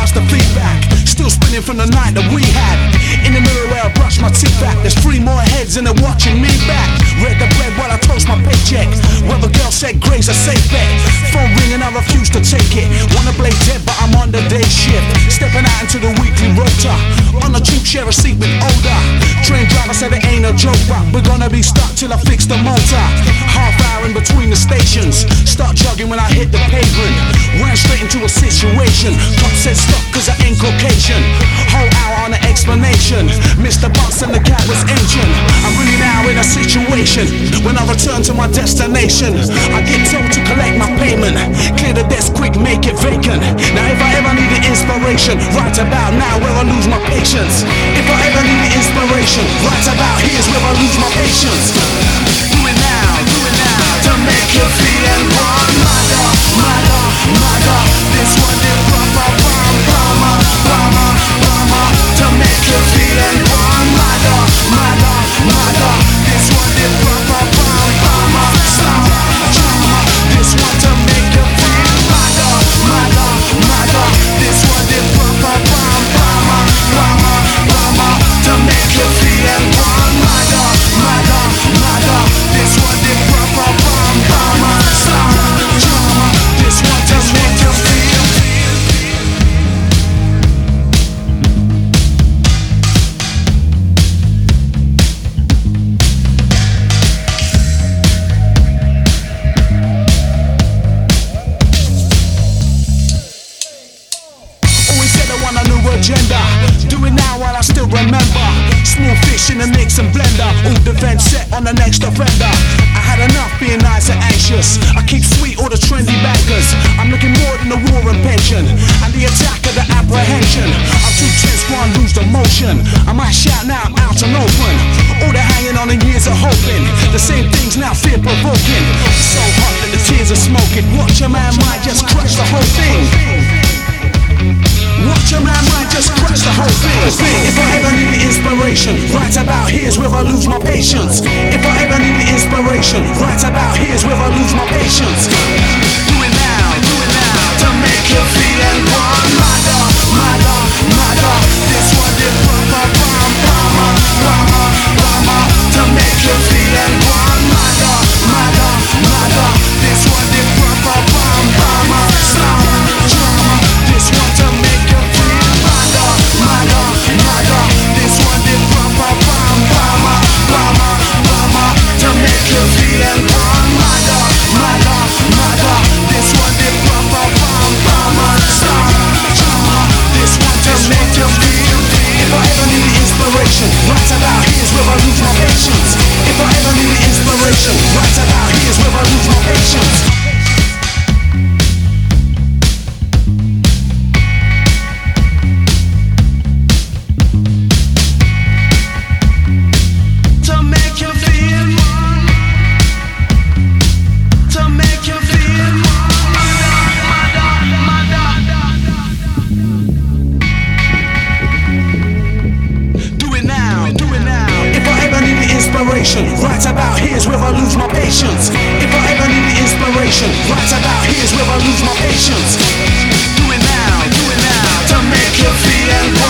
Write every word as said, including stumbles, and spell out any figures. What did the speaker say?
how's the feedback? Still spinning from the night that we had. In the mirror where I brush my teeth back, there's three more heads and they're watching me back. Read the bread while I toast my paycheck. Well, the girl said Gray's a safe bet. Phone ringing, I refuse to take it. Wanna play dead, but I'm on the day shift. Stepping out into the weekly rota. On the tube, share a seat with older. Train driver said it ain't a joke, but we're gonna be stuck till I fix the motor. Half hour in between the stations. Start jogging when I hit the pavement. Ran straight into a situation. Cop said stop cause I ain't Caucasian. Whole hour on an explanation. Mister Box and the cat was ancient. I'm really now in a situation. When I return to my destination, I get told to collect my payment. Clear the desk quick, make it vacant. Now if I ever need an inspiration, right about now where I lose my patience. If I ever need an inspiration, right about here's where I lose my patience. Do it now, do it now, to make you feel and run. Mother, mother, mother, this one did proper bomb, bomber, bomber, bomber, to make you feel and run. Mother, mother, mother, this one did proper bomb, bomber, summer, drama, this one to make you feel. Mother, mother, mother, this one did proper bomb, bomber, bomber, bomber, to make you feel and run. Mother, mother, mother, this one did proper bomb, bomber, summer, drama, this one to make you feel. Agenda. Do it now while I still remember. Small fish in the mix and blender. All defense set on the next offender. I had enough being nice and anxious. I keep sweet all the trendy bankers. I'm looking more than the war and pension and the attack of the apprehension. I'm too tense, go and lose the motion. I might shout now, I'm out and open. All the hanging on and years of hoping. The same things now fear provoking. So hot that the tears are smoking. Watch a man might just crush the whole thing. Watch a man might just crush the whole thing. If I ever need the inspiration, right about here's where I lose my patience. If I ever need the inspiration, right about here's where I lose my patience. Do it now, do it now, to make you feel and run. Mother, mother, mother, this one did proper bomb, bomber, bomber, bomber, to make you feel and run. Mother, mother, mother, this one did proper bomb, bomber, summer, drama, this one to make you feel. Mother, mother, mother, this one did proper bomb, bomber, bomber, bomber, to make you feel and run. Mother, mother, mother, this one did proper bomb, bomber, summer, drama, this one to make you feel. If I ever need the inspiration, right about here's where I lose my patience. If I ever need the inspiration, right about here's where I lose my patience. Right about here's where I lose my patience. If I ever need the inspiration, right about here's where I lose my patience. Do it now, do it now, to make you feel and